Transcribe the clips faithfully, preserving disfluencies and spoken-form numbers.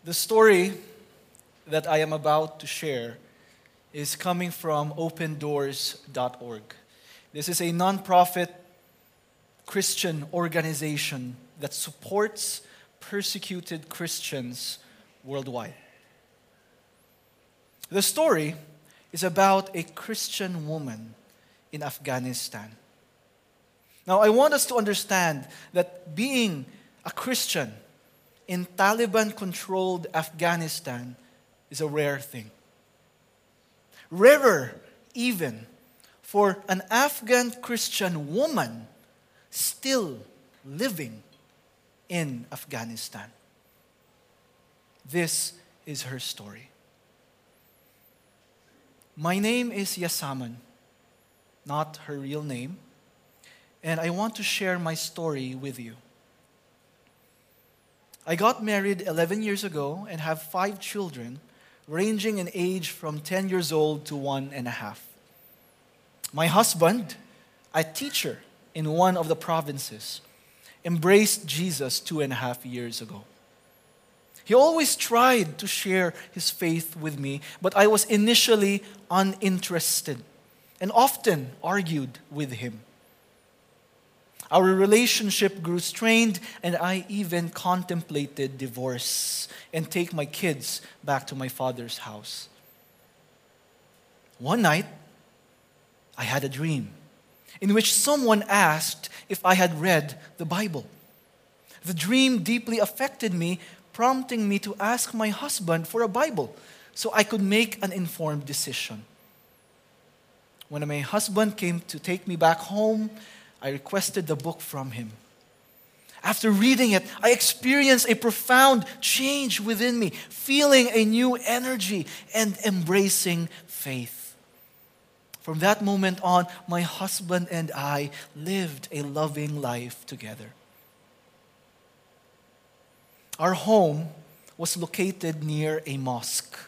The story that I am about to share is coming from open doors dot org. This is a nonprofit Christian organization that supports persecuted Christians worldwide. The story is about a Christian woman in Afghanistan. Now, I want us to understand that being a Christian in Taliban-controlled Afghanistan is a rare thing. Rarer even for an Afghan Christian woman still living in Afghanistan. This is her story. My name is Yasaman, not her real name, and I want to share my story with you. I got married eleven years ago and have five children, ranging in age from ten years old to one and a half. My husband, a teacher in one of the provinces, embraced Jesus two and a half years ago. He always tried to share his faith with me, but I was initially uninterested and often argued with him. Our relationship grew strained, and I even contemplated divorce and take my kids back to my father's house. One night, I had a dream in which someone asked if I had read the Bible. The dream deeply affected me, prompting me to ask my husband for a Bible so I could make an informed decision. When my husband came to take me back home, I requested the book from him. After reading it, I experienced a profound change within me, feeling a new energy and embracing faith. From that moment on, my husband and I lived a loving life together. Our home was located near a mosque.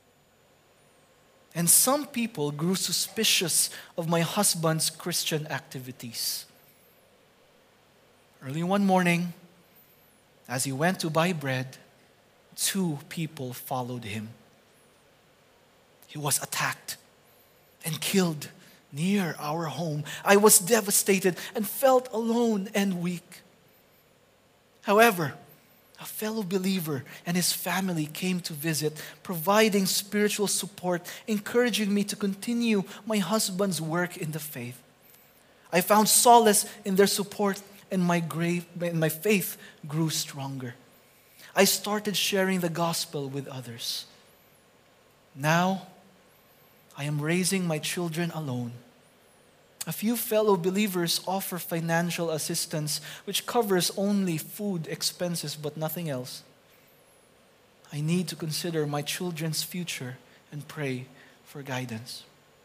And some people grew suspicious of my husband's Christian activities. Early one morning, as he went to buy bread, two people followed him. He was attacked and killed near our home. I was devastated and felt alone and weak. However, a fellow believer and his family came to visit, providing spiritual support, encouraging me to continue my husband's work in the faith. I found solace in their support, and my, grave, and my faith grew stronger. I started sharing the gospel with others. Now, I am raising my children alone. A few fellow believers offer financial assistance, which covers only food expenses but nothing else. I need to consider my children's future and pray for guidance.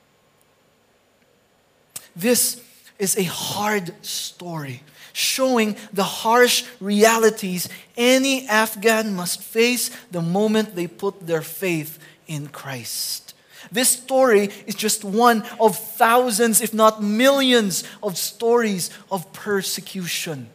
This is a hard story, showing the harsh realities any Afghan must face the moment they put their faith in Christ. This story is just one of thousands, if not millions, of stories of persecution.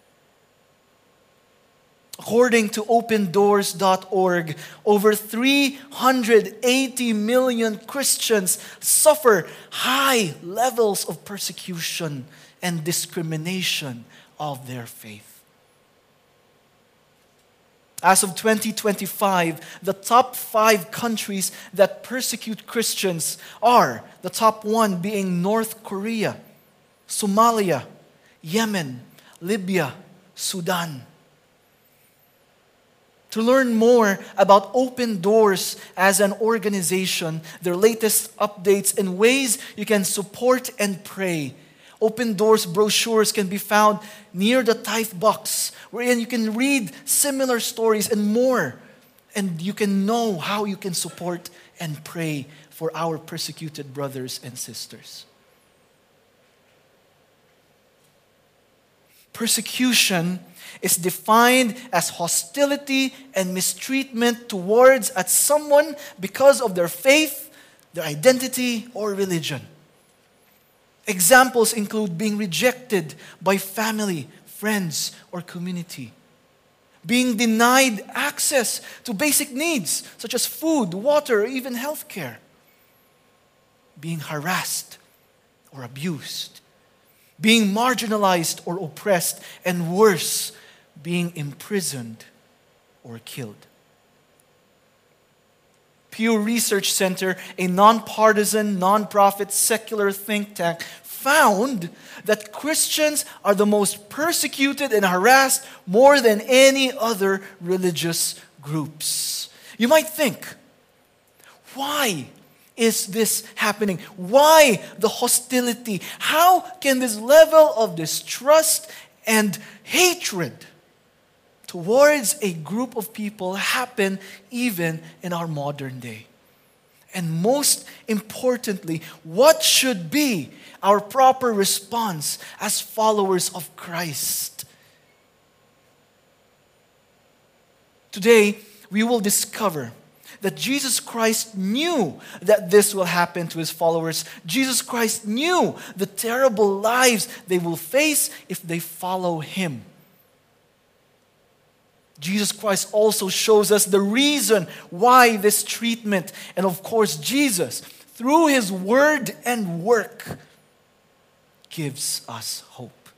According to open doors dot org, over three hundred eighty million Christians suffer high levels of persecution and discrimination of their faith. As of twenty twenty-five, the top five countries that persecute Christians are, the top one being North Korea, Somalia, Yemen, Libya, Sudan. To learn more about Open Doors as an organization, their latest updates, and ways you can support and pray, Open Doors brochures can be found near the tithe box, wherein you can read similar stories and more. And you can know how you can support and pray for our persecuted brothers and sisters. Persecution is defined as hostility and mistreatment towards at someone because of their faith, their identity, or religion. Examples include being rejected by family, friends, or community, being denied access to basic needs such as food, water, or even health care, being harassed or abused, being marginalized or oppressed, and worse, being imprisoned or killed. Pew Research Center, a nonpartisan, nonprofit, secular think tank, found that Christians are the most persecuted and harassed more than any other religious groups. You might think, why is this happening? Why the hostility? How can this level of distrust and hatred towards a group of people happen even in our modern day? And most importantly, what should be our proper response as followers of Christ? Today, we will discover that Jesus Christ knew that this will happen to His followers. Jesus Christ knew the terrible lives they will face if they follow Him. Jesus Christ also shows us the reason why this treatment. And of course, Jesus, through His word and work, gives us hope.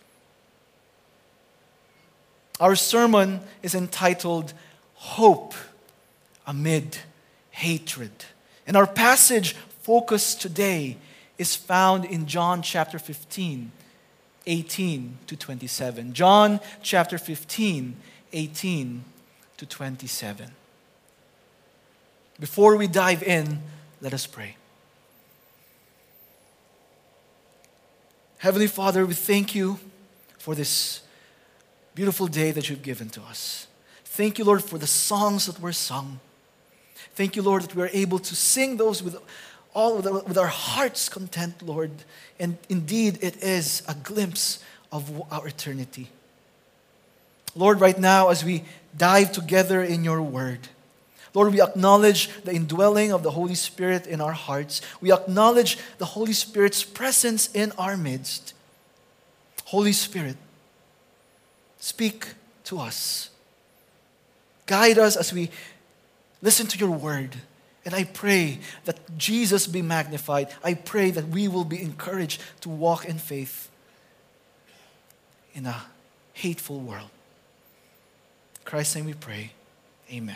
Our sermon is entitled, Hope Amid Hatred. And our passage focus today is found in John chapter fifteen, eighteen to twenty-seven. John chapter fifteen, eighteen to twenty-seven. Before we dive in, let us pray. Heavenly Father, we thank You for this beautiful day that You've given to us. Thank You, Lord, for the songs that were sung. Thank You, Lord, that we are able to sing those with all with our hearts content, Lord. And indeed, it is a glimpse of our eternity. Lord, right now, as we dive together in Your word, Lord, we acknowledge the indwelling of the Holy Spirit in our hearts. We acknowledge the Holy Spirit's presence in our midst. Holy Spirit, speak to us. Guide us as we listen to Your word. And I pray that Jesus be magnified. I pray that we will be encouraged to walk in faith in a hateful world. In Christ's name we pray. Amen.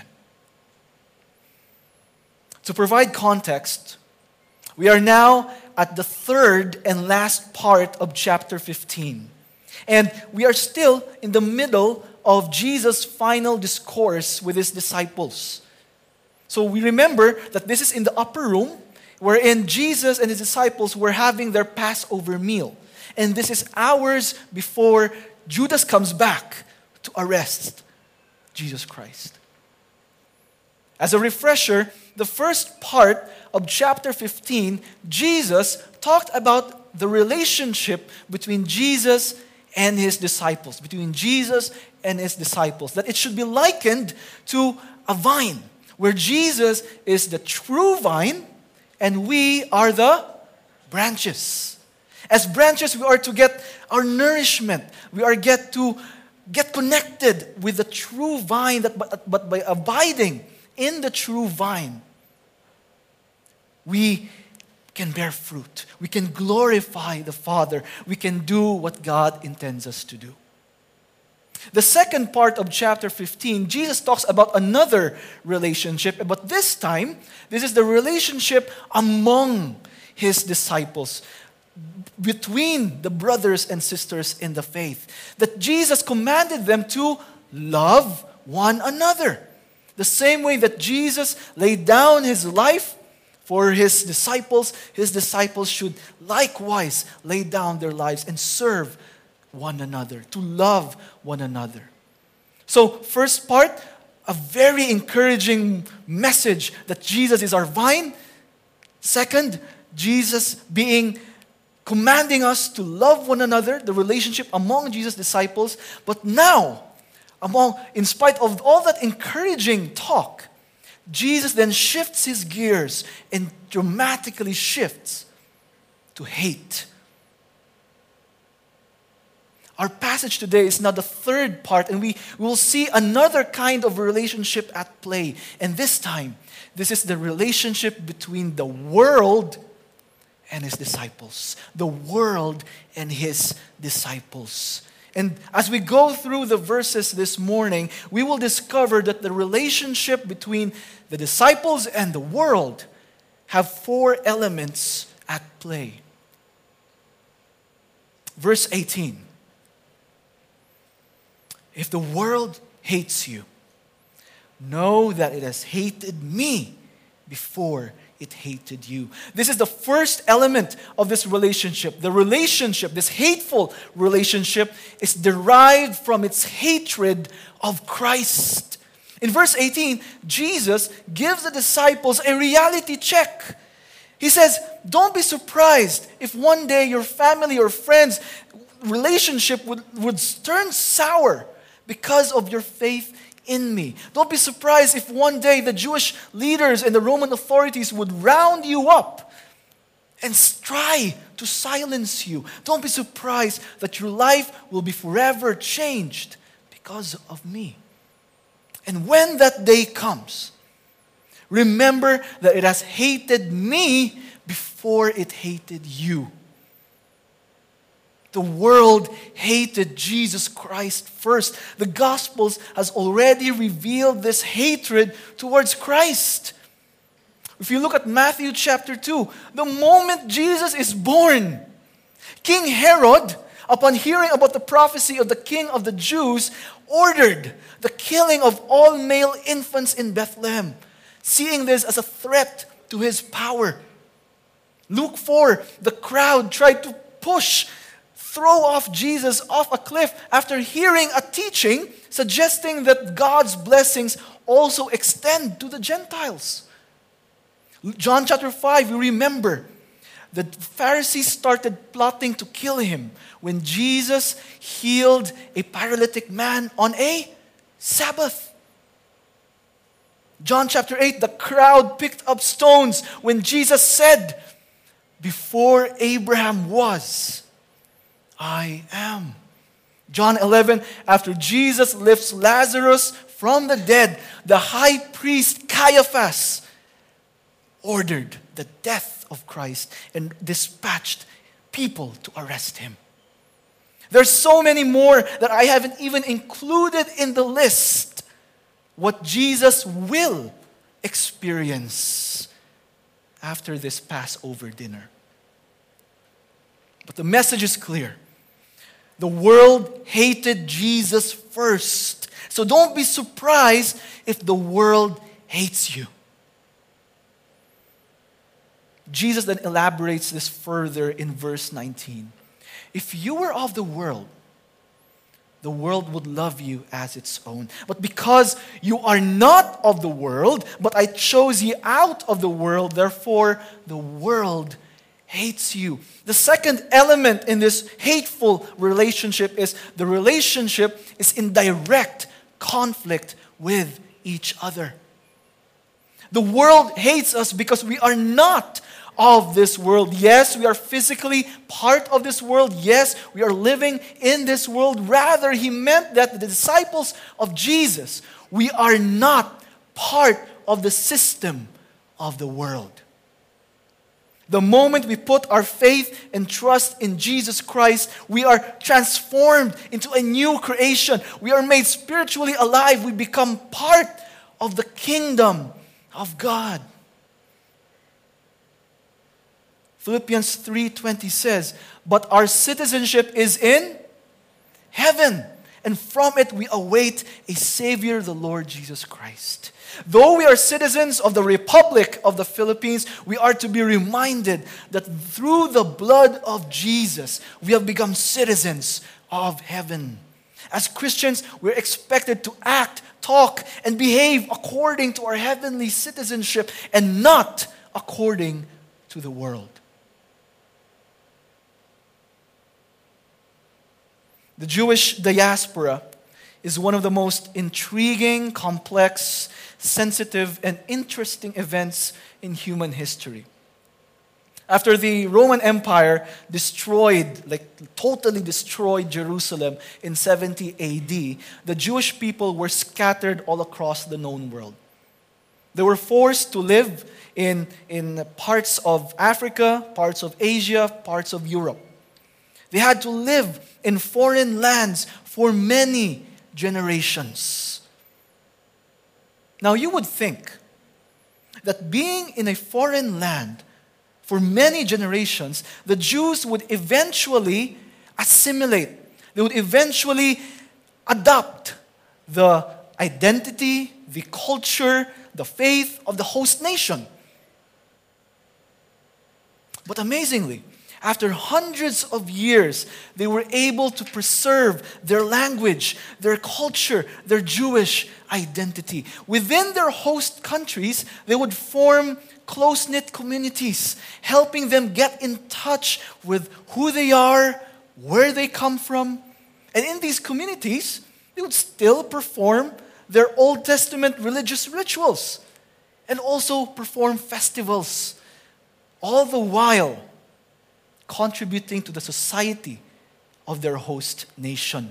To provide context, we are now at the third and last part of chapter fifteen. And we are still in the middle of Jesus' final discourse with His disciples. So we remember that this is in the upper room wherein Jesus and His disciples were having their Passover meal. And this is hours before Judas comes back to arrest Jesus Christ. As a refresher, the first part of chapter fifteen, Jesus talked about the relationship between Jesus and His disciples, between Jesus and His disciples, that it should be likened to a vine, where Jesus is the true vine and we are the branches. As branches, we are to get our nourishment. We are get to get connected with the true vine, that, but, but by abiding in the true vine, we can bear fruit. We can glorify the Father. We can do what God intends us to do. The second part of chapter fifteen, Jesus talks about another relationship, but this time, this is the relationship among His disciples, between the brothers and sisters in the faith, that Jesus commanded them to love one another. The same way that Jesus laid down His life for His disciples, His disciples should likewise lay down their lives and serve one another, to love one another. So, first part, a very encouraging message that Jesus is our vine. Second, Jesus being commanding us to love one another, the relationship among Jesus' disciples. But now, among in spite of all that encouraging talk, Jesus then shifts His gears and dramatically shifts to hate. Our passage today is now the third part, and we will see another kind of relationship at play. And this time, this is the relationship between the world and his disciples. The world and his disciples. And as we go through the verses this morning, we will discover that the relationship between the disciples and the world have four elements at play. Verse eighteen. If the world hates you, know that it has hated me before it hated you. This is the first element of this relationship. The relationship, this hateful relationship, is derived from its hatred of Christ. In verse eighteen, Jesus gives the disciples a reality check. He says, don't be surprised if one day your family or friends' relationship would, would turn sour because of your faith in me. Don't be surprised if one day the Jewish leaders and the Roman authorities would round you up and try to silence you. Don't be surprised that your life will be forever changed because of me. And when that day comes, remember that it has hated me before it hated you. The world hated Jesus Christ first. The Gospels has already revealed this hatred towards Christ. If you look at Matthew chapter two, the moment Jesus is born, King Herod, upon hearing about the prophecy of the King of the Jews, ordered the killing of all male infants in Bethlehem, seeing this as a threat to his power. Luke four, the crowd tried to push throw off Jesus off a cliff after hearing a teaching suggesting that God's blessings also extend to the Gentiles. John chapter five, we remember the Pharisees started plotting to kill him when Jesus healed a paralytic man on a Sabbath. John chapter eight, the crowd picked up stones when Jesus said, before Abraham was, I am. John eleven, after Jesus lifts Lazarus from the dead, the high priest Caiaphas ordered the death of Christ and dispatched people to arrest him. There's so many more that I haven't even included in the list what Jesus will experience after this Passover dinner. But the message is clear. The world hated Jesus first. So don't be surprised if the world hates you. Jesus then elaborates this further in verse nineteen. If you were of the world, the world would love you as its own. But because you are not of the world, but I chose you out of the world, therefore the world hates you. The second element in this hateful relationship is the relationship is in direct conflict with each other. The world hates us because we are not of this world. Yes, we are physically part of this world. Yes, we are living in this world. Rather, he meant that the disciples of Jesus, we are not part of the system of the world. The moment we put our faith and trust in Jesus Christ, we are transformed into a new creation. We are made spiritually alive. We become part of the kingdom of God. Philippians three twenty says, but our citizenship is in heaven, and from it we await a Savior, the Lord Jesus Christ. Though we are citizens of the Republic of the Philippines, we are to be reminded that through the blood of Jesus, we have become citizens of heaven. As Christians, we're expected to act, talk, and behave according to our heavenly citizenship and not according to the world. The Jewish diaspora is one of the most intriguing, complex, sensitive, and interesting events in human history. After the Roman Empire destroyed, like totally destroyed Jerusalem in seventy A D, the Jewish people were scattered all across the known world. They were forced to live in, in parts of Africa, parts of Asia, parts of Europe. They had to live in foreign lands for many generations. Now you would think that being in a foreign land for many generations, the Jews would eventually assimilate. They would eventually adopt the identity, the culture, the faith of the host nation. But amazingly, after hundreds of years, they were able to preserve their language, their culture, their Jewish identity. Within their host countries, they would form close-knit communities, helping them get in touch with who they are, where they come from. And in these communities, they would still perform their Old Testament religious rituals and also perform festivals, all the while contributing to the society of their host nation.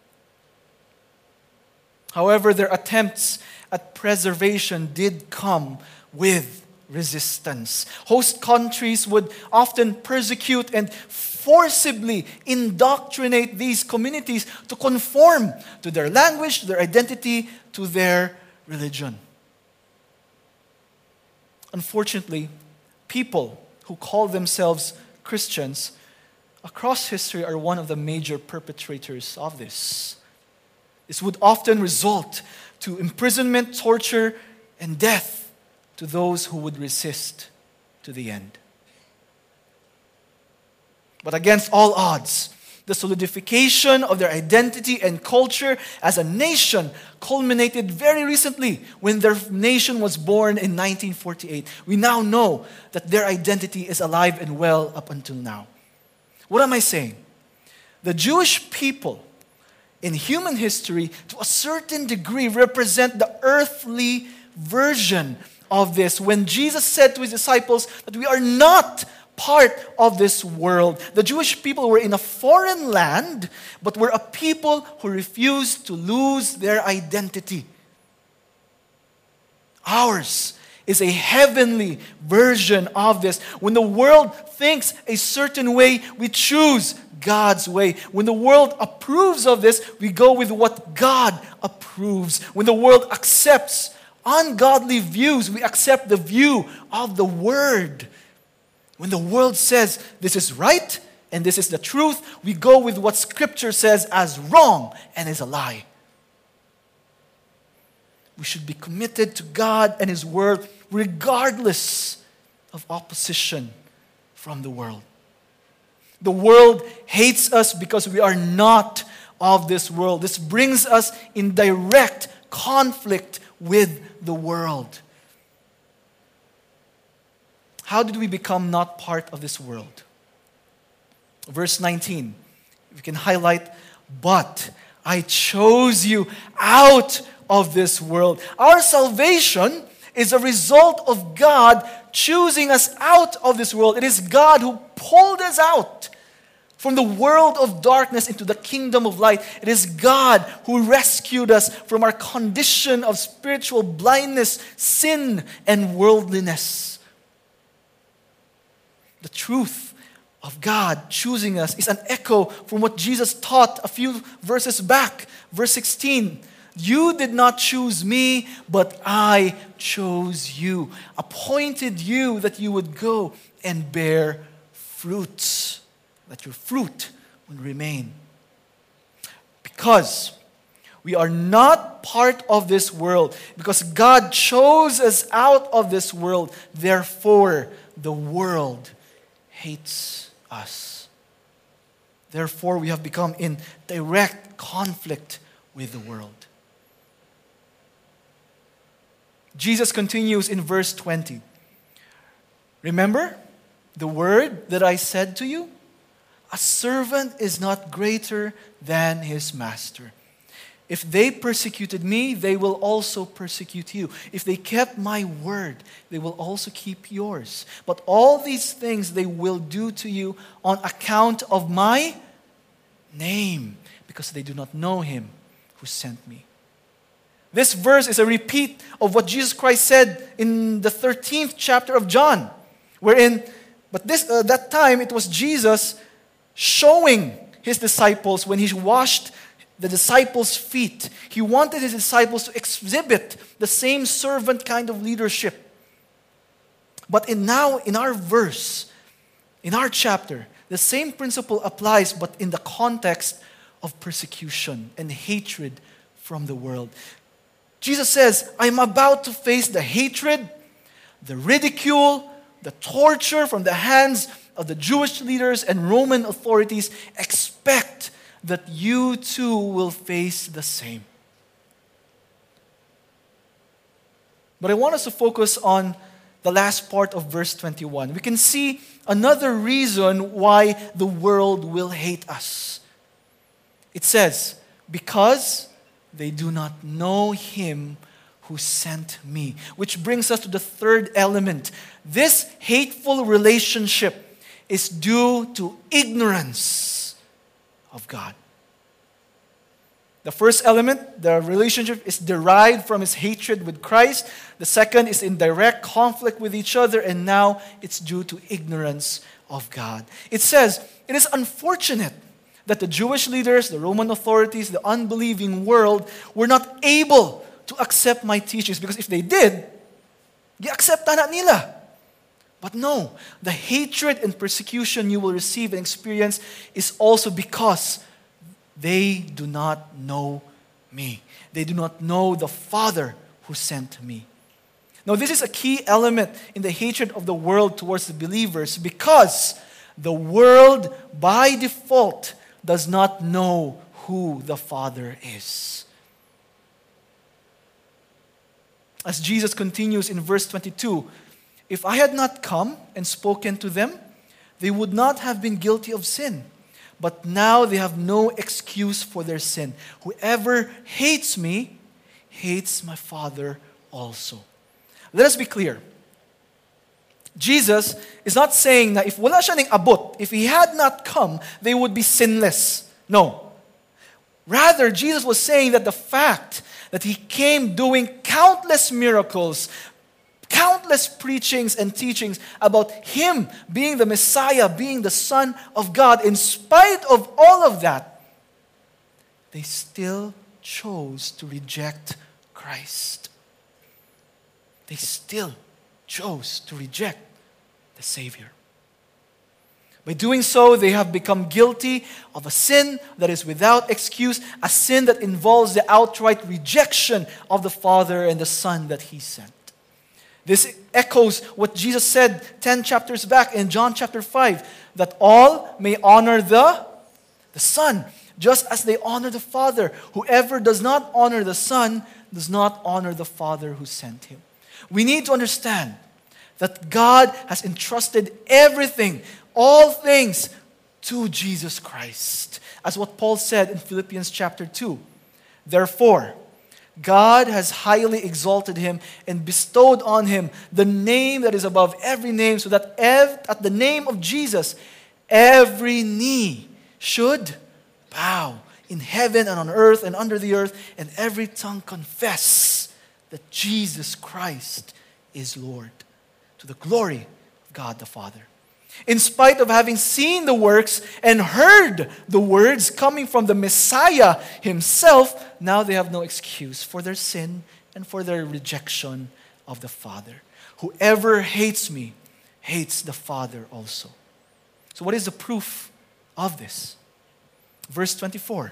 However, their attempts at preservation did come with resistance. Host countries would often persecute and forcibly indoctrinate these communities to conform to their language, to their identity, to their religion. Unfortunately, people who call themselves Christians across history are one of the major perpetrators of this. This would often result to imprisonment, torture, and death to those who would resist to the end. But against all odds, the solidification of their identity and culture as a nation culminated very recently when their nation was born in nineteen forty-eight. We now know that their identity is alive and well up until now. What am I saying? The Jewish people in human history, to a certain degree, represent the earthly version of this. When Jesus said to his disciples that we are not part of this world. The Jewish people were in a foreign land, but were a people who refused to lose their identity. Ours is a heavenly version of this. When the world thinks a certain way, we choose God's way. When the world approves of this, we go with what God approves. When the world accepts ungodly views, we accept the view of the Word. When the world says this is right and this is the truth, we go with what Scripture says as wrong and is a lie. We should be committed to God and His Word regardless of opposition from the world. The world hates us because we are not of this world. This brings us in direct conflict with the world. How did we become not part of this world? Verse nineteen, we can highlight, but I chose you out of this world. Our salvation is a result of God choosing us out of this world. It is God who pulled us out from the world of darkness into the kingdom of light. It is God who rescued us from our condition of spiritual blindness, sin, and worldliness. The truth of God choosing us is an echo from what Jesus taught a few verses back. Verse sixteen, you did not choose me, but I chose you, appointed you that you would go and bear fruits, that your fruit would remain. Because we are not part of this world, because God chose us out of this world, therefore the world hates us. Therefore, we have become in direct conflict with the world. Jesus continues in verse twenty. Remember the word that I said to you? A servant is not greater than his master. If they persecuted me, they will also persecute you. If they kept my word, they will also keep yours. But all these things they will do to you on account of my name, because they do not know him who sent me. This verse is a repeat of what Jesus Christ said in the thirteenth chapter of John, wherein, but this uh, that time it was Jesus showing his disciples when he washed the disciples' feet. He wanted his disciples to exhibit the same servant kind of leadership. But in now, in our verse, in our chapter, the same principle applies, but in the context of persecution and hatred from the world. Jesus says, I'm about to face the hatred, the ridicule, the torture from the hands of the Jewish leaders and Roman authorities. Expect that you too will face the same. But I want us to focus on the last part of verse twenty-one. We can see another reason why the world will hate us. It says, because they do not know him who sent me. Which brings us to the third element. This hateful relationship is due to ignorance of God. The first element, the relationship is derived from his hatred with Christ. The second is in direct conflict with each other, and now it's due to ignorance of God. It says, it is unfortunate that the Jewish leaders, the Roman authorities, the unbelieving world were not able to accept my teachings, because if they did, gi-accepta na nila. But no, the hatred and persecution you will receive and experience is also because they do not know me. They do not know the Father who sent me. Now, this is a key element in the hatred of the world towards the believers, because the world by default does not know who the Father is. As Jesus continues in verse twenty-two, if I had not come and spoken to them, they would not have been guilty of sin. But now they have no excuse for their sin. Whoever hates me, hates my Father also. Let us be clear. Jesus is not saying that if wala siya ning abot, if he had not come, they would be sinless. No. Rather, Jesus was saying that the fact that he came doing countless miracles, countless preachings and teachings about him being the Messiah, being the Son of God, in spite of all of that, they still chose to reject Christ. They still chose to reject the Savior. By doing so, they have become guilty of a sin that is without excuse, a sin that involves the outright rejection of the Father and the Son that he sent. This echoes what Jesus said ten chapters back in John chapter five, that all may honor the, the Son, just as they honor the Father. Whoever does not honor the Son does not honor the Father who sent him. We need to understand that God has entrusted everything, all things, to Jesus Christ. As what Paul said in Philippians chapter two. Therefore, God has highly exalted him and bestowed on him the name that is above every name, so that ev- at the name of Jesus, every knee should bow in heaven and on earth and under the earth, and every tongue confess that Jesus Christ is Lord, to the glory of God the Father. In spite of having seen the works and heard the words coming from the Messiah himself, now they have no excuse for their sin and for their rejection of the Father. Whoever hates me hates the Father also. So what is the proof of this? Verse twenty-four.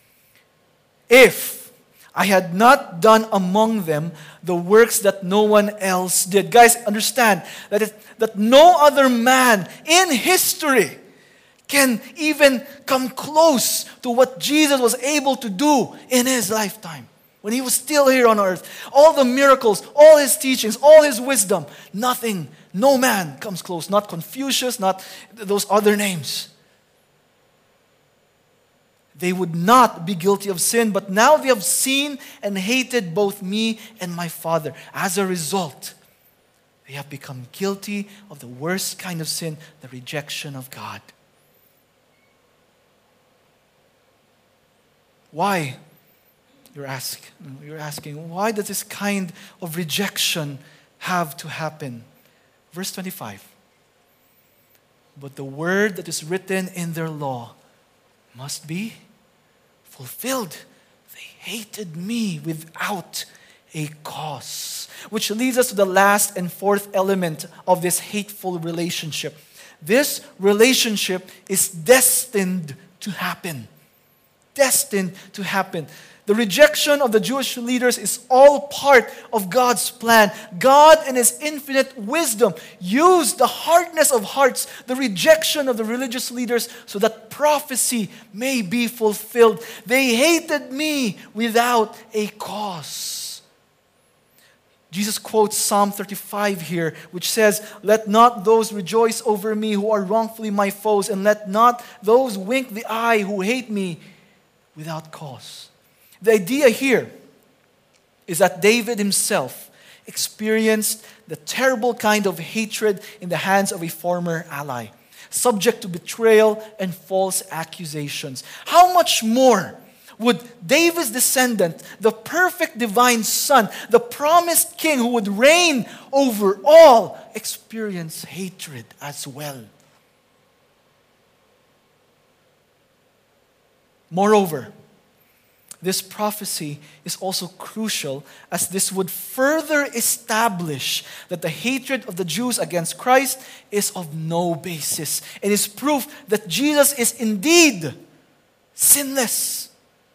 If I had not done among them the works that no one else did. Guys, understand that, it, that no other man in history can even come close to what Jesus was able to do in his lifetime, when he was still here on earth. All the miracles, all his teachings, all his wisdom, nothing, no man comes close. Not Confucius, not those other names. they would not be guilty of sin, but now they have seen and hated both me and my Father. As a result, they have become guilty of the worst kind of sin, the rejection of God. Why? You're asking, you're asking, why does this kind of rejection have to happen? Verse twenty-five. But the word that is written in their law must be fulfilled. They hated me without a cause. Which leads us to the last and fourth element of this hateful relationship. This relationship is destined to happen. Destined to happen. The rejection of the Jewish leaders is all part of God's plan. God, in His infinite wisdom, used the hardness of hearts, the rejection of the religious leaders, so that prophecy may be fulfilled. They hated me without a cause. Jesus quotes Psalm thirty-five here, which says, "Let not those rejoice over me who are wrongfully my foes, and let not those wink the eye who hate me without cause." The idea here is that David himself experienced the terrible kind of hatred in the hands of a former ally, subject to betrayal and false accusations. How much more would David's descendant, the perfect divine son, the promised king who would reign over all, experience hatred as well? Moreover, this prophecy is also crucial, as this would further establish that the hatred of the Jews against Christ is of no basis. It is proof that Jesus is indeed sinless.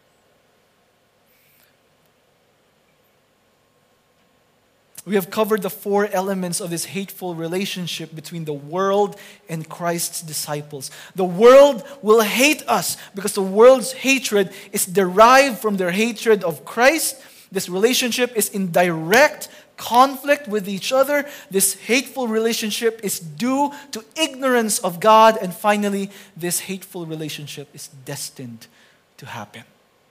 We have covered the four elements of this hateful relationship between the world and Christ's disciples. The world will hate us because the world's hatred is derived from their hatred of Christ. This relationship is in direct conflict with each other. This hateful relationship is due to ignorance of God. And finally, this hateful relationship is destined to happen.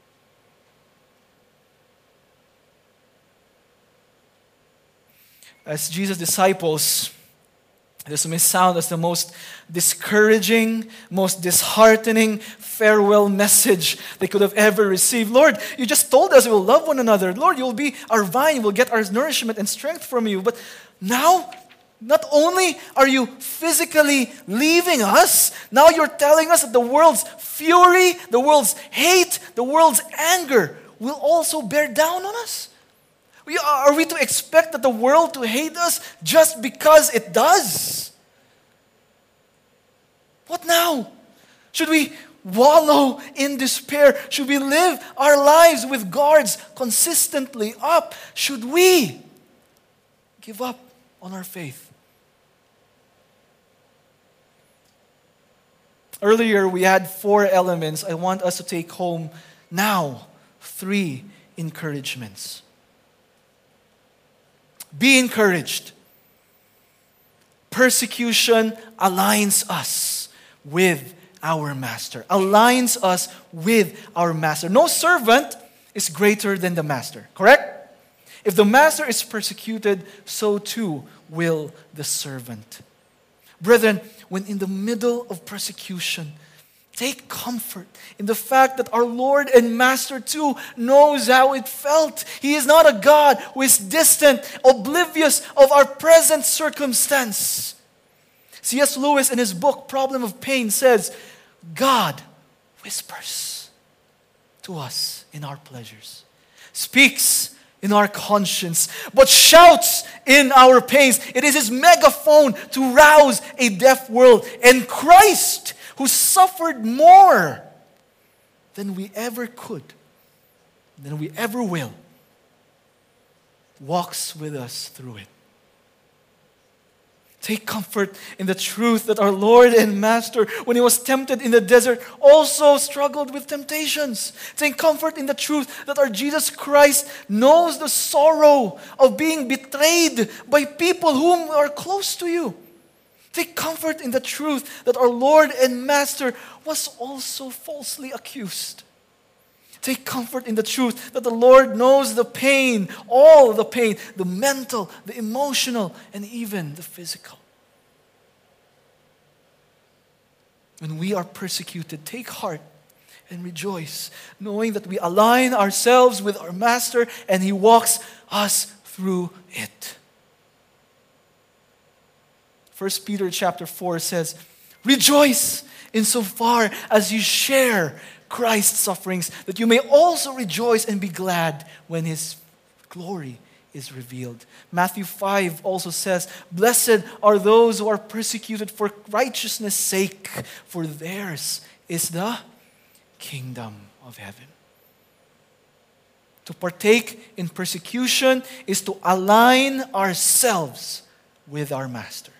As Jesus' disciples, this may sound as the most discouraging, most disheartening farewell message they could have ever received. Lord, you just told us we'll love one another. Lord, you'll be our vine. We'll get our nourishment and strength from you. But now, not only are you physically leaving us, now you're telling us that the world's fury, the world's hate, the world's anger will also bear down on us. Are we to expect that the world to hate us just because it does? What now? Should we wallow in despair? Should we live our lives with guards consistently up? Should we give up on our faith? Earlier we had four elements. I want us to take home now three encouragements. Be encouraged. Persecution aligns us with our master. Aligns us with our master. No servant is greater than the master. Correct? If the master is persecuted, so too will the servant. Brethren, when in the middle of persecution, take comfort in the fact that our Lord and Master too knows how it felt. He is not a God who is distant, oblivious of our present circumstance. C S Lewis in his book, Problem of Pain, says, God whispers to us in our pleasures, speaks in our conscience, but shouts in our pains. It is His megaphone to rouse a deaf world. And Christ, who suffered more than we ever could, than we ever will, walks with us through it. Take comfort in the truth that our Lord and Master, when He was tempted in the desert, also struggled with temptations. Take comfort in the truth that our Jesus Christ knows the sorrow of being betrayed by people whom are close to you. Take comfort in the truth that our Lord and Master was also falsely accused. Take comfort in the truth that the Lord knows the pain, all the pain, the mental, the emotional, and even the physical. When we are persecuted, take heart and rejoice, knowing that we align ourselves with our Master and He walks us through it. First Peter chapter four says, rejoice insofar as you share Christ's sufferings, that you may also rejoice and be glad when His glory is revealed. Matthew five also says, blessed are those who are persecuted for righteousness' sake, for theirs is the kingdom of heaven. To partake in persecution is to align ourselves with our Master.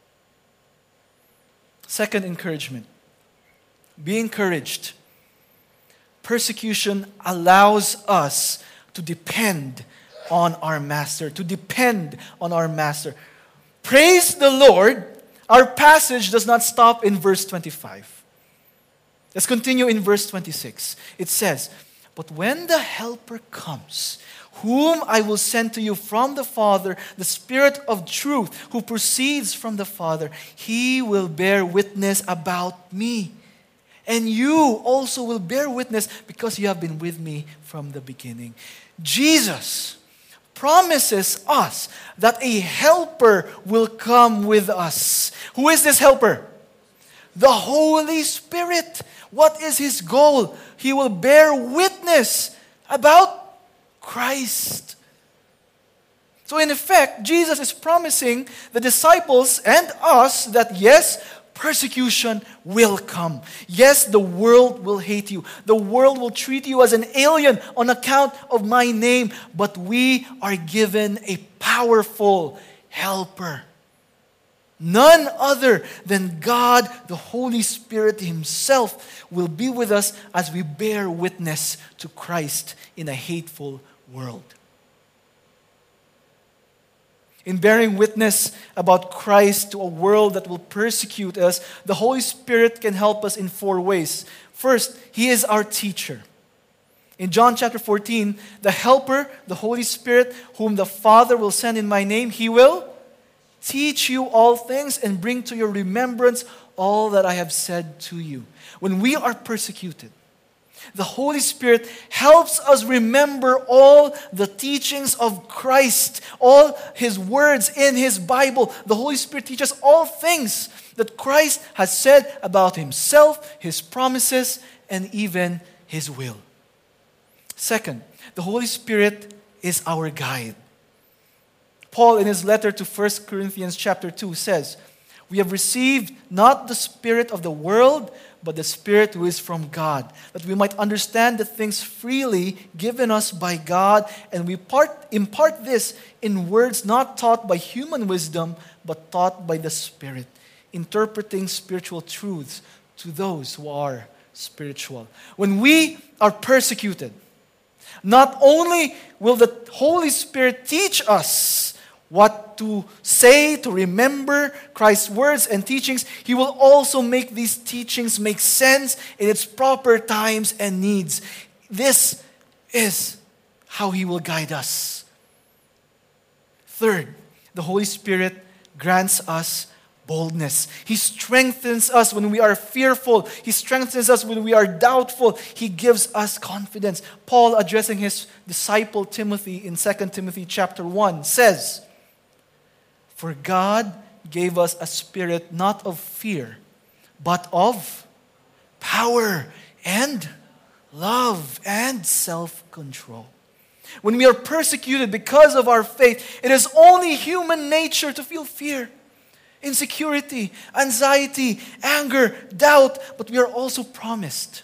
Second encouragement, be encouraged. Persecution allows us to depend on our Master, to depend on our Master. Praise the Lord, our passage does not stop in verse twenty-five. Let's continue in verse twenty-six. It says, but when the Helper comes, whom I will send to you from the Father, the Spirit of truth, who proceeds from the Father, He will bear witness about me. And you also will bear witness because you have been with me from the beginning. Jesus promises us that a helper will come with us. Who is this helper? The Holy Spirit. What is His goal? He will bear witness about Christ. So in effect, Jesus is promising the disciples and us that yes, persecution will come. Yes, the world will hate you. The world will treat you as an alien on account of my name. But we are given a powerful helper. None other than God, the Holy Spirit Himself, will be with us as we bear witness to Christ in a hateful world. In bearing witness about Christ to a world that will persecute us, the Holy Spirit can help us in four ways. First, He is our teacher. In John chapter fourteen, the Helper, the Holy Spirit, whom the Father will send in my name, He will teach you all things and bring to your remembrance all that I have said to you. When we are persecuted, the Holy Spirit helps us remember all the teachings of Christ, all His words in His Bible. The Holy Spirit teaches all things that Christ has said about Himself, His promises, and even His will. Second, the Holy Spirit is our guide. Paul, in his letter to First Corinthians chapter two, says, we have received not the spirit of the world, but the Spirit who is from God, that we might understand the things freely given us by God, and we part, impart this in words not taught by human wisdom, but taught by the Spirit, interpreting spiritual truths to those who are spiritual. When we are persecuted, not only will the Holy Spirit teach us what to say, to remember Christ's words and teachings, He will also make these teachings make sense in its proper times and needs. This is how He will guide us. Third, the Holy Spirit grants us boldness. He strengthens us when we are fearful. He strengthens us when we are doubtful. He gives us confidence. Paul, addressing his disciple Timothy in Second Timothy chapter one, says, for God gave us a spirit not of fear, but of power and love and self-control. When we are persecuted because of our faith, it is only human nature to feel fear, insecurity, anxiety, anger, doubt, but we are also promised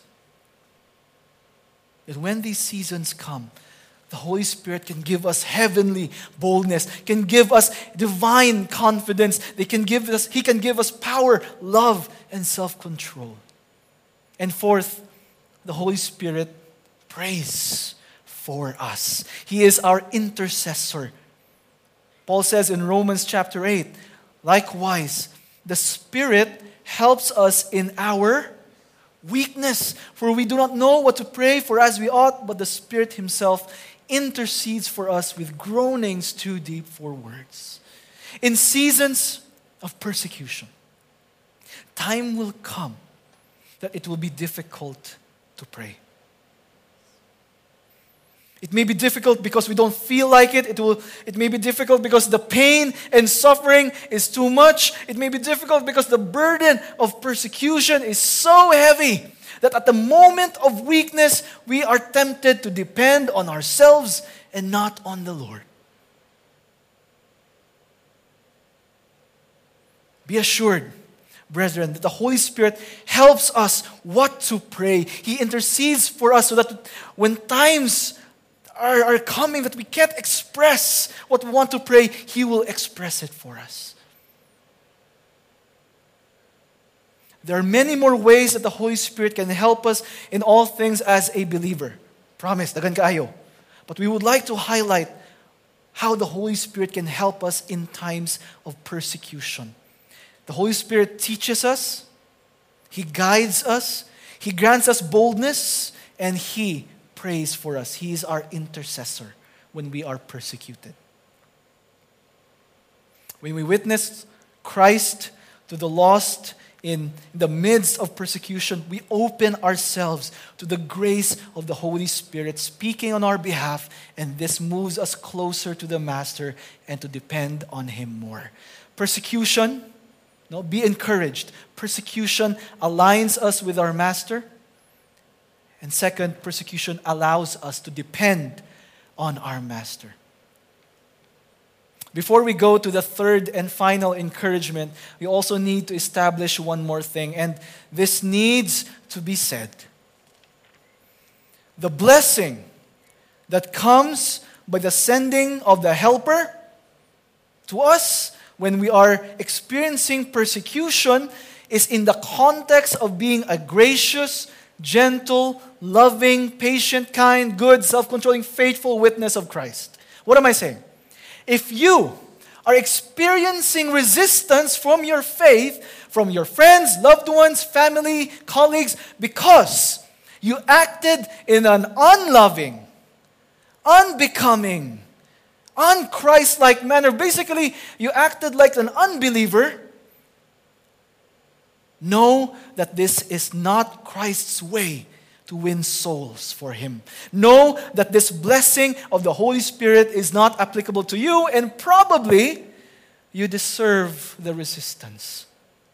that when these seasons come, the Holy Spirit can give us heavenly boldness, can give us divine confidence. They can give us, He can give us power, love, and self-control. And fourth, the Holy Spirit prays for us. He is our intercessor. Paul says in Romans chapter eight, likewise, the Spirit helps us in our weakness. For we do not know what to pray for as we ought, but the Spirit Himself intercedes for us with groanings too deep for words. In seasons of persecution, time will come that it will be difficult to pray. It may be difficult because we don't feel like it. It will, it may be difficult because the pain and suffering is too much. It may be difficult because the burden of persecution is so heavy that at the moment of weakness, we are tempted to depend on ourselves and not on the Lord. Be assured, brethren, that the Holy Spirit helps us what to pray. He intercedes for us so that when times are, are coming that we can't express what we want to pray, He will express it for us. There are many more ways that the Holy Spirit can help us in all things as a believer. Promise, dagan kaayo. But we would like to highlight how the Holy Spirit can help us in times of persecution. The Holy Spirit teaches us, He guides us, He grants us boldness, and He prays for us. He is our intercessor when we are persecuted. When we witness Christ to the lost in the midst of persecution, we open ourselves to the grace of the Holy Spirit speaking on our behalf, and this moves us closer to the Master and to depend on Him more. Persecution, no, be encouraged. Persecution aligns us with our Master. And second, persecution allows us to depend on our Master. Before we go to the third and final encouragement, we also need to establish one more thing, and this needs to be said. The blessing that comes by the sending of the Helper to us when we are experiencing persecution is in the context of being a gracious, gentle, loving, patient, kind, good, self-controlling, faithful witness of Christ. What am I saying? If you are experiencing resistance from your faith, from your friends, loved ones, family, colleagues, because you acted in an unloving, unbecoming, un-Christ-like manner, basically you acted like an unbeliever, know that this is not Christ's way to win souls for Him. Know that this blessing of the Holy Spirit is not applicable to you, and probably you deserve the resistance.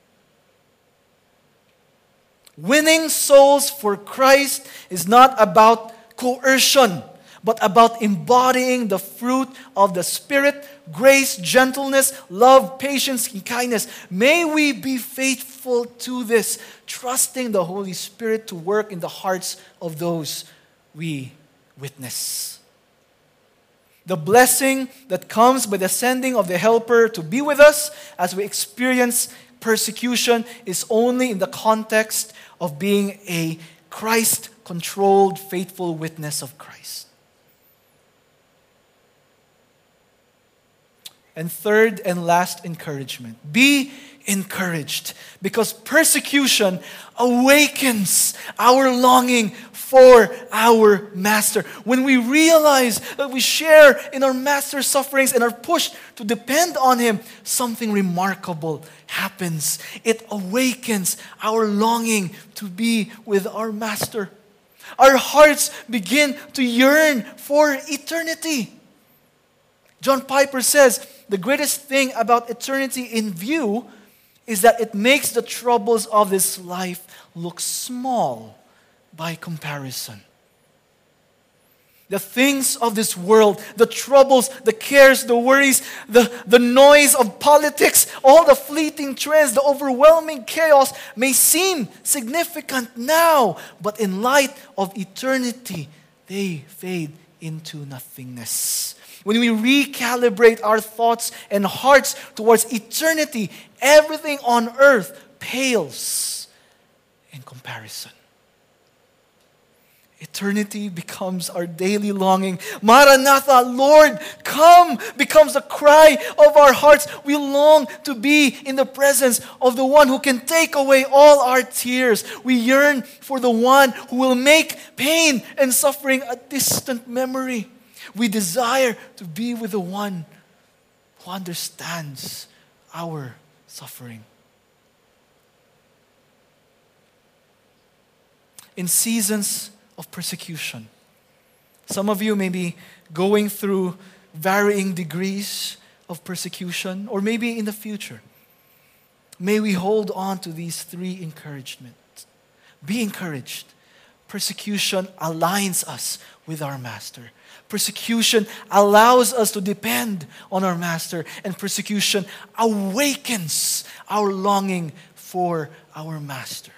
Winning souls for Christ is not about coercion, but about embodying the fruit of the Spirit, grace, gentleness, love, patience, and kindness. May we be faithful to this, trusting the Holy Spirit to work in the hearts of those we witness. The blessing that comes by the sending of the Helper to be with us as we experience persecution is only in the context of being a Christ-controlled, faithful witness of Christ. And third and last encouragement. Be encouraged, because persecution awakens our longing for our Master. When we realize that we share in our Master's sufferings and are pushed to depend on Him, something remarkable happens. It awakens our longing to be with our Master. Our hearts begin to yearn for eternity. John Piper says, the greatest thing about eternity in view is that it makes the troubles of this life look small by comparison. The things of this world, the troubles, the cares, the worries, the, the noise of politics, all the fleeting trends, the overwhelming chaos may seem significant now, but in light of eternity, they fade into nothingness. When we recalibrate our thoughts and hearts towards eternity, everything on earth pales in comparison. Eternity becomes our daily longing. Maranatha, Lord, come, becomes the cry of our hearts. We long to be in the presence of the one who can take away all our tears. We yearn for the one who will make pain and suffering a distant memory. We desire to be with the one who understands our suffering. In seasons of persecution, some of you may be going through varying degrees of persecution, or maybe in the future. May we hold on to these three encouragements. Be encouraged. Persecution aligns us with our Master. Persecution allows us to depend on our Master. And persecution awakens our longing for our Master.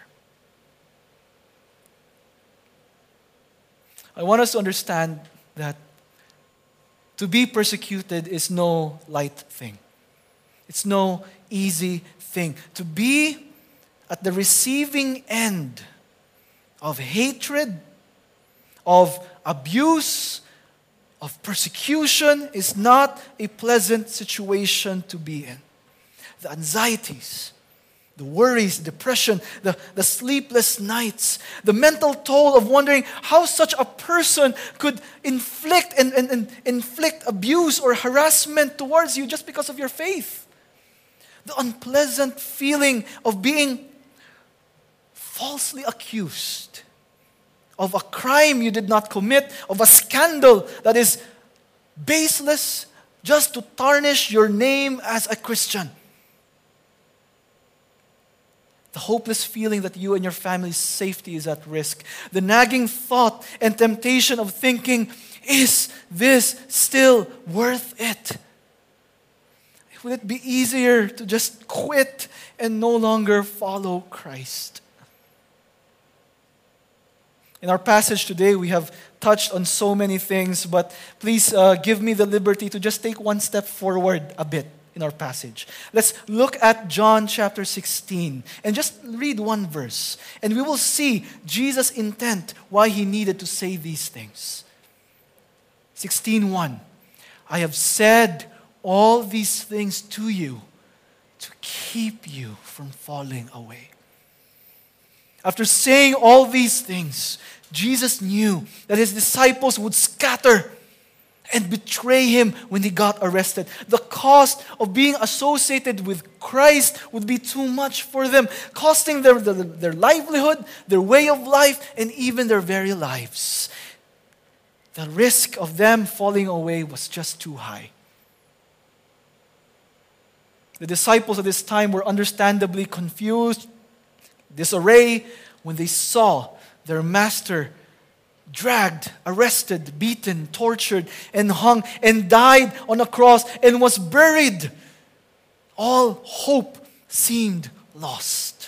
I want us to understand that to be persecuted is no light thing. It's no easy thing. To be at the receiving end of hatred, of abuse, of persecution is not a pleasant situation to be in. The anxieties, the worries, depression, the, the sleepless nights, the mental toll of wondering how such a person could inflict and, and, and inflict abuse or harassment towards you just because of your faith. The unpleasant feeling of being falsely accused of a crime you did not commit, of a scandal that is baseless just to tarnish your name as a Christian. The hopeless feeling that you and your family's safety is at risk. The nagging thought and temptation of thinking, is this still worth it? Would it be easier to just quit and no longer follow Christ? In our passage today, we have touched on so many things, but please uh, give me the liberty to just take one step forward a bit in our passage. Let's look at John chapter sixteen and just read one verse. And we will see Jesus' intent why he needed to say these things. sixteen one. I have said all these things to you to keep you from falling away. After saying all these things, Jesus knew that his disciples would scatter and betray him when he got arrested. The cost of being associated with Christ would be too much for them, costing their, their, their livelihood, their way of life, and even their very lives. The risk of them falling away was just too high. The disciples at this time were understandably confused, disarray, when they saw their master dragged, arrested, beaten, tortured, and hung, and died on a cross, and was buried. All hope seemed lost.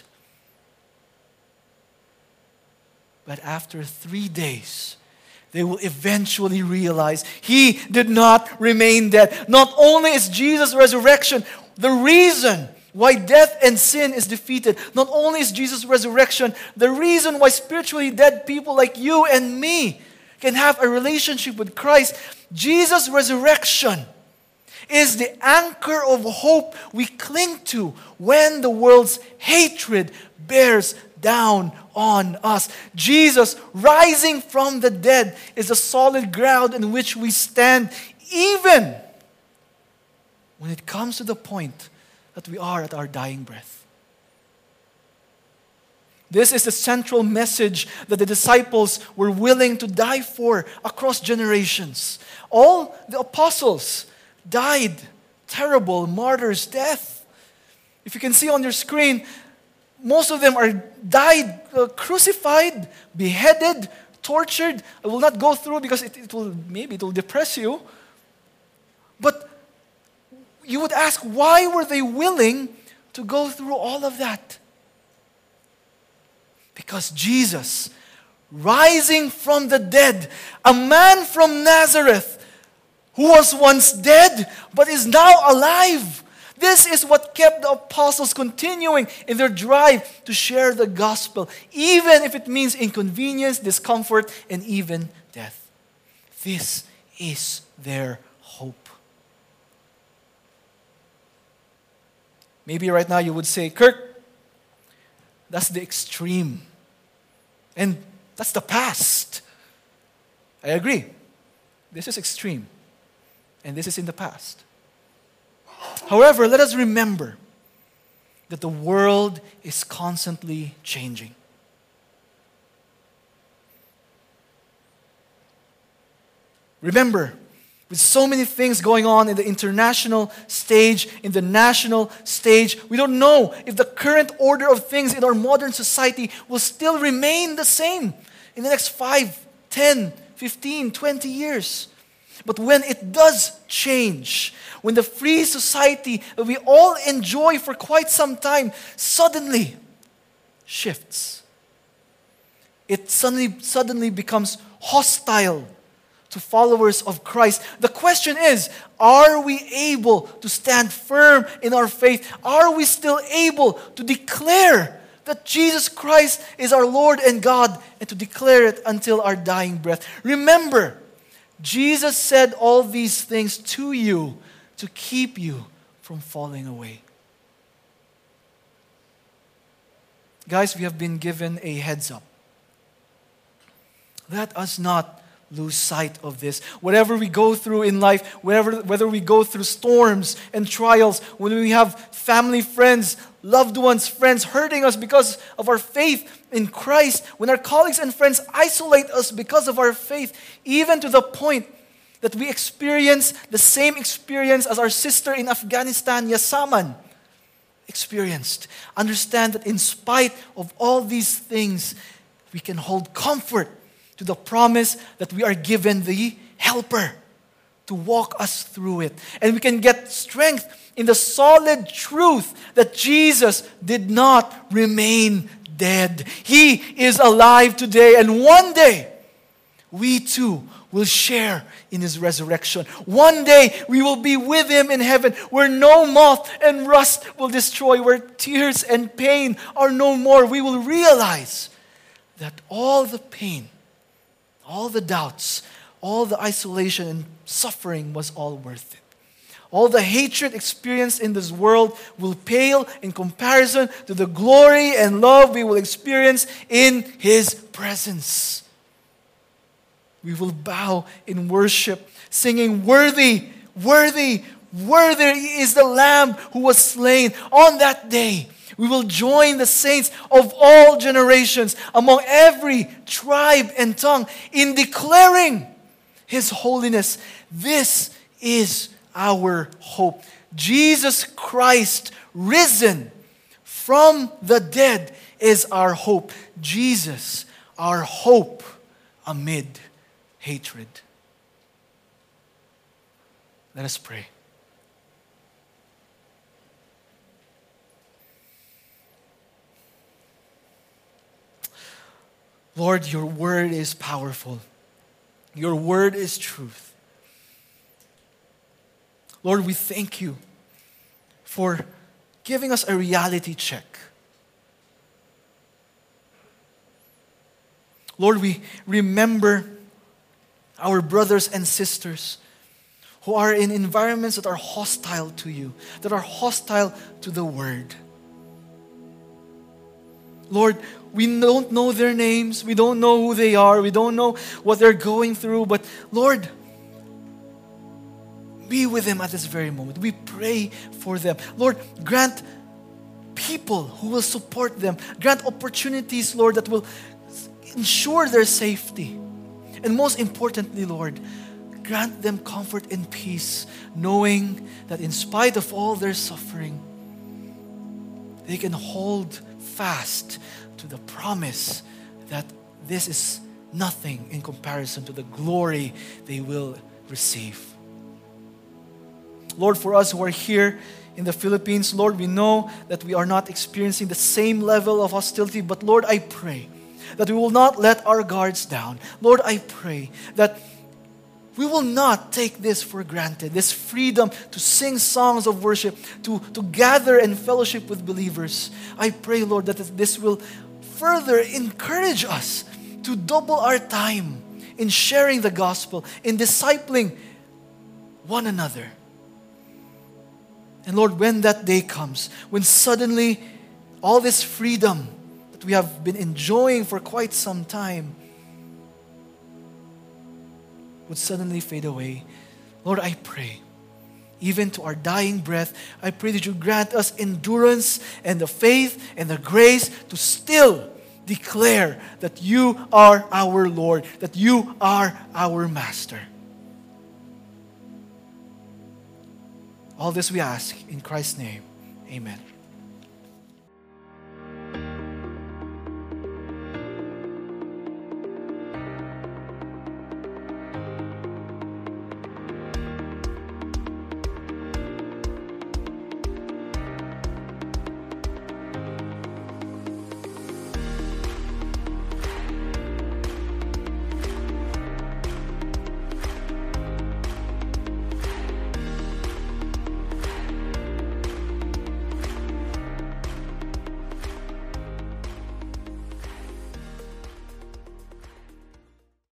But after three days, they will eventually realize he did not remain dead. Not only is Jesus' resurrection the reason why death and sin is defeated, not only is Jesus' resurrection the reason why spiritually dead people like you and me can have a relationship with Christ, Jesus' resurrection is the anchor of hope we cling to when the world's hatred bears down on us. Jesus rising from the dead is a solid ground in which we stand, even when it comes to the point that we are at our dying breath. This is the central message that the disciples were willing to die for across generations. All the apostles died terrible martyrs' death. If you can see on your screen, most of them are died uh, crucified, beheaded, tortured. I will not go through because it, it will maybe it will depress you. But you would ask, why were they willing to go through all of that? Because Jesus, rising from the dead, a man from Nazareth who was once dead but is now alive, This is what kept the apostles continuing in their drive to share the gospel, even if it means inconvenience, discomfort, and even death. This is their hope. Maybe right now you would say, Kirk, that's the extreme. And that's the past. I agree. This is extreme. And this is in the past. However, let us remember that the world is constantly changing. Remember, with so many things going on in the international stage, in the national stage, we don't know if the current order of things in our modern society will still remain the same in the next five, ten, fifteen, twenty years. But when it does change, when the free society that we all enjoy for quite some time suddenly shifts, it suddenly, suddenly becomes hostile to followers of Christ. The question is, are we able to stand firm in our faith? Are we still able to declare that Jesus Christ is our Lord and God and to declare it until our dying breath? Remember, Jesus said all these things to you to keep you from falling away. Guys, we have been given a heads up. Let us not lose sight of this. Whatever we go through in life, whatever, whether we go through storms and trials, when we have family, friends, loved ones, friends hurting us because of our faith in Christ, when our colleagues and friends isolate us because of our faith, even to the point that we experience the same experience as our sister in Afghanistan, Yasaman, experienced. Understand that in spite of all these things, we can hold comfort to the promise that we are given the helper to walk us through it. And we can get strength in the solid truth that Jesus did not remain dead. He is alive today, and one day we too will share in His resurrection. One day we will be with Him in heaven, where no moth and rust will destroy, where tears and pain are no more. We will realize that all the pain, all the doubts, all the isolation and suffering was all worth it. All the hatred experienced in this world will pale in comparison to the glory and love we will experience in His presence. We will bow in worship, singing, "Worthy, worthy, worthy is the Lamb who was slain." On that day, we will join the saints of all generations among every tribe and tongue in declaring His holiness. This is our hope. Jesus Christ risen from the dead is our hope. Jesus, our hope amid hatred. Let us pray. Lord, your word is powerful. Your word is truth. Lord, we thank you for giving us a reality check. Lord, we remember our brothers and sisters who are in environments that are hostile to you, that are hostile to the word. Lord, we don't know their names. We don't know who they are. We don't know what they're going through. But Lord, be with them at this very moment. We pray for them. Lord, grant people who will support them. Grant opportunities, Lord, that will ensure their safety. And most importantly, Lord, grant them comfort and peace, knowing that in spite of all their suffering, they can hold fast to the promise that this is nothing in comparison to the glory they will receive. Lord, for us who are here in the Philippines, Lord, we know that we are not experiencing the same level of hostility, but Lord, I pray that we will not let our guards down. Lord, I pray that we will not take this for granted, this freedom to sing songs of worship, to, to gather and fellowship with believers. I pray, Lord, that this will further encourage us to double our time in sharing the gospel, in discipling one another. And Lord, when that day comes, when suddenly all this freedom that we have been enjoying for quite some time would suddenly fade away, Lord, I pray, even to our dying breath, I pray that you grant us endurance and the faith and the grace to still declare that you are our Lord, that you are our Master. All this we ask in Christ's name. Amen.